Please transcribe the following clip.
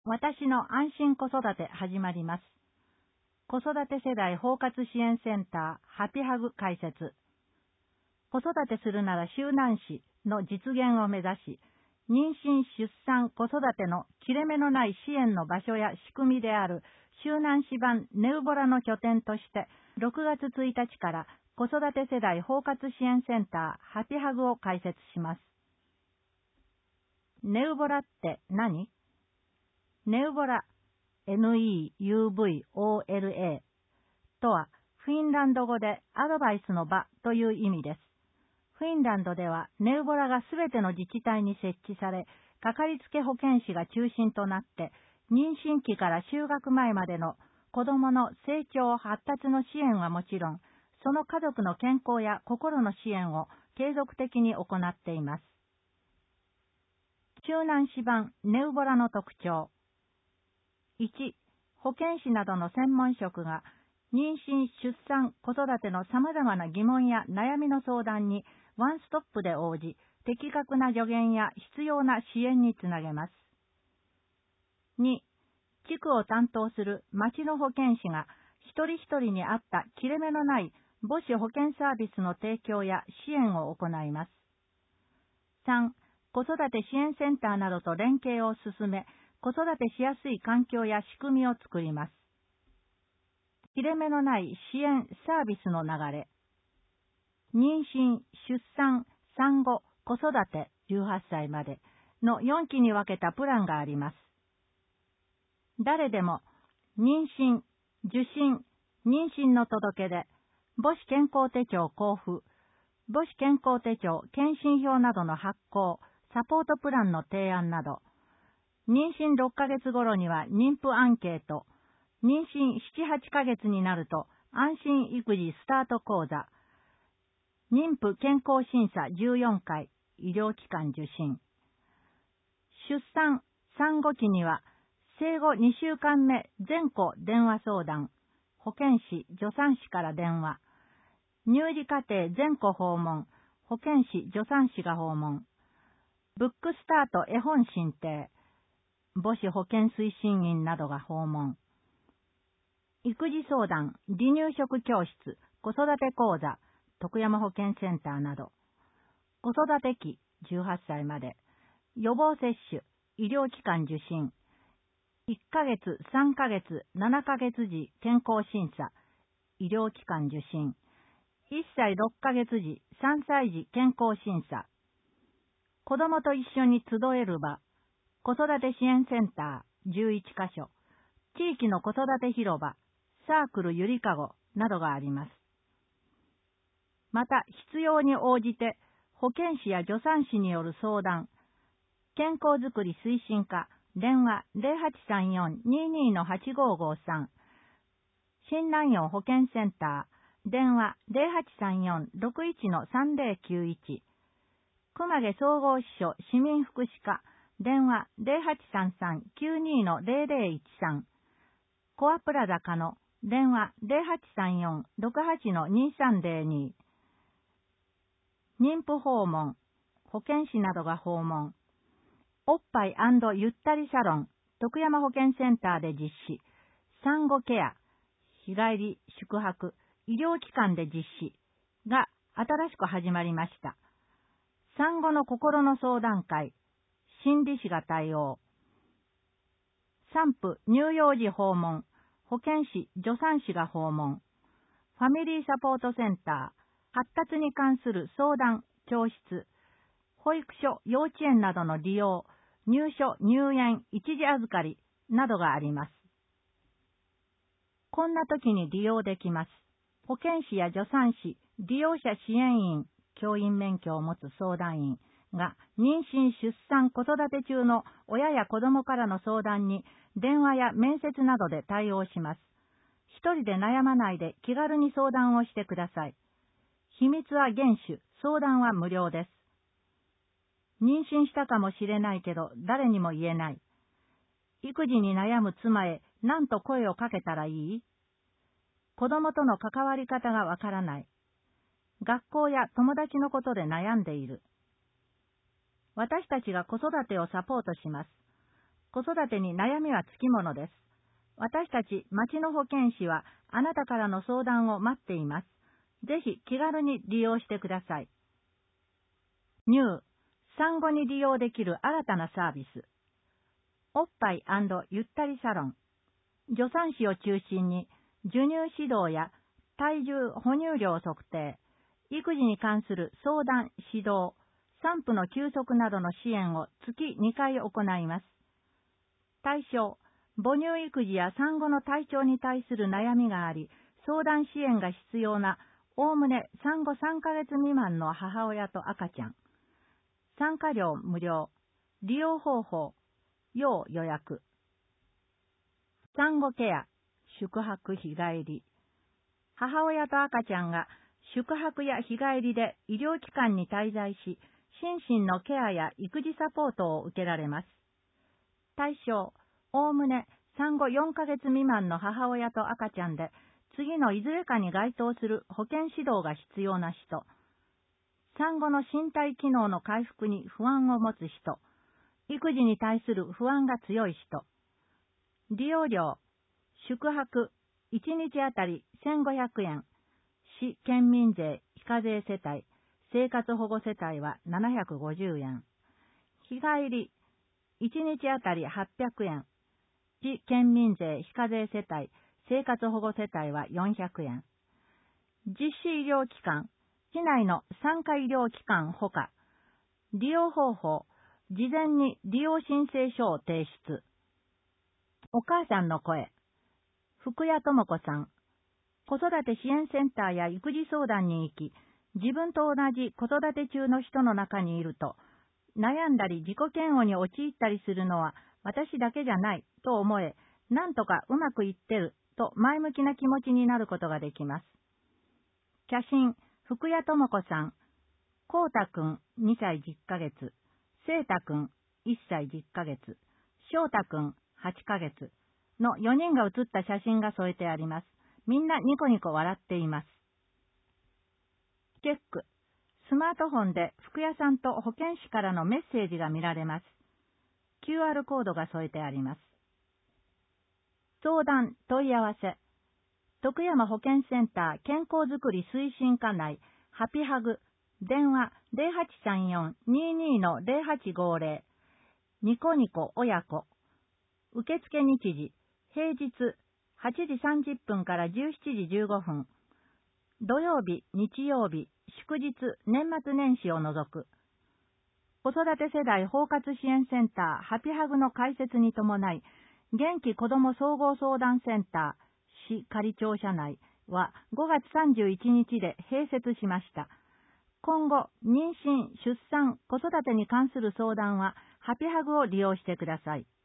私の安心子育て始まります。子育て世代包括支援センターハピハグ開設。子育てするなら周南市の実現を目指し、妊娠・出産・子育ての切れ目のない支援の場所や仕組みである周南市版ネウボラの拠点として、6月1日から子育て世代包括支援センターハピハグを開設します。ネウボラって何？ネウボラ、NEUVOLA とは、フィンランド語でアドバイスの場という意味です。フィンランドではネウボラがすべての自治体に設置され、かかりつけ保健師が中心となって、妊娠期から就学前までの子どもの成長・発達の支援はもちろん、その家族の健康や心の支援を継続的に行っています。周南市版ネウボラの特徴。1、保健師などの専門職が妊娠・出産・子育ての様々な疑問や悩みの相談にワンストップで応じ、的確な助言や必要な支援につなげます。2、地区を担当する町の保健師が一人一人に合った切れ目のない母子保健サービスの提供や支援を行います。3、子育て支援センターなどと連携を進め、子育てしやすい環境や仕組みを作ります。切れ目のない支援サービスの流れ。妊娠、出産、産後、子育て18歳までの4期に分けたプランがあります。誰でも妊娠、受診、妊娠の届け出、母子健康手帳交付、母子健康手帳検診票などの発行、サポートプランの提案など、妊娠6ヶ月頃には妊婦アンケート、妊娠7、8ヶ月になると安心育児スタート講座、妊婦健康審査14回、医療機関受診。出産、産後期には生後2週間目全戸電話相談、保健師、助産師から電話、乳児家庭全戸訪問、保健師、助産師が訪問、ブックスタート絵本申請、母子保健推進員などが訪問。育児相談、離乳食教室、子育て講座、徳山保健センターなど。子育て期、18歳まで。予防接種、医療機関受診。1ヶ月、3ヶ月、7ヶ月時健康審査、医療機関受診。1歳6ヶ月時、3歳児健康審査。子供と一緒に集える場、子育て支援センター11カ所、地域の子育て広場、サークルゆりかごなどがあります。また、必要に応じて、保健師や助産師による相談、健康づくり推進課、電話 0834-22-8553、新南陽保健センター、電話 0834-61-3091、熊毛総合支所市民福祉課、電話 0833-92-0013、コアプラザ加野、電話 0834-68-2302、妊婦訪問、保健師などが訪問、おっぱい&ゆったりサロン、徳山保健センターで実施、産後ケア、日帰り宿泊、医療機関で実施が新しく始まりました。産後の心の相談会、心理師が対応。産婦乳幼児訪問、保健師、助産師が訪問。ファミリーサポートセンター、発達に関する相談、教室、保育所、幼稚園などの利用、入所、入園、一時預かりなどがあります。こんな時に利用できます。保健師や助産師、利用者支援員、教員免許を持つ相談員が妊娠・出産・子育て中の親や子供からの相談に電話や面接などで対応します。一人で悩まないで気軽に相談をしてください。秘密は厳守、相談は無料です。妊娠したかもしれないけど誰にも言えない。育児に悩む妻へ何と声をかけたらいい？子供との関わり方がわからない。学校や友達のことで悩んでいる。私たちが子育てをサポートします。 子育てに悩みはつきものです。私たち町の保健師はあなたからの相談を待っています。ぜひ気軽に利用してください。ニュー、産後に利用できる新たなサービス。おっぱい&ゆったりサロン。助産師を中心に授乳指導や体重・哺乳量測定、育児に関する相談・指導、産婦の休息などの支援を月2回行います。対象、母乳育児や産後の体調に対する悩みがあり、相談支援が必要なおおむね産後3ヶ月未満の母親と赤ちゃん。参加料無料。利用方法、要予約。産後ケア、宿泊日帰り。母親と赤ちゃんが宿泊や日帰りで医療機関に滞在し、心身のケアや育児サポートを受けられます。対象、おおむね産後4ヶ月未満の母親と赤ちゃんで、次のいずれかに該当する保健指導が必要な人、産後の身体機能の回復に不安を持つ人、育児に対する不安が強い人。利用料、宿泊、1日あたり1500円、市県民税非課税世帯、生活保護世帯は750円。日帰り、1日あたり800円、市県民税非課税世帯、生活保護世帯は400円。実施医療機関、市内の産科医療機関ほか。利用方法、事前に利用申請書を提出。お母さんの声。福谷智子さん。子育て支援センターや育児相談に行き、自分と同じ子育て中の人の中にいると、悩んだり自己嫌悪に陥ったりするのは私だけじゃないと思え、なんとかうまくいってると前向きな気持ちになることができます。キャシン、福谷智子さん。こうたくん2歳10ヶ月、せいたくん1歳10ヶ月、しょうたくん8ヶ月の4人が写った写真が添えてあります。みんなニコニコ笑っています。チェック。スマートフォンで福谷さんと保健師からのメッセージが見られます。QR コードが添えてあります。相談・問い合わせ。徳山保健センター健康づくり推進課内ハピハグ電話 0834-22-0850 ニコニコ親子受付日時平日8時30分から17時15分土曜日、日曜日、祝日、年末年始を除く子育て世代包括支援センターハピハグの開設に伴い元気子ども総合相談センター市仮庁舎内は5月31日で併設しました。今後、妊娠、出産、子育てに関する相談は、ハピハグを利用してください。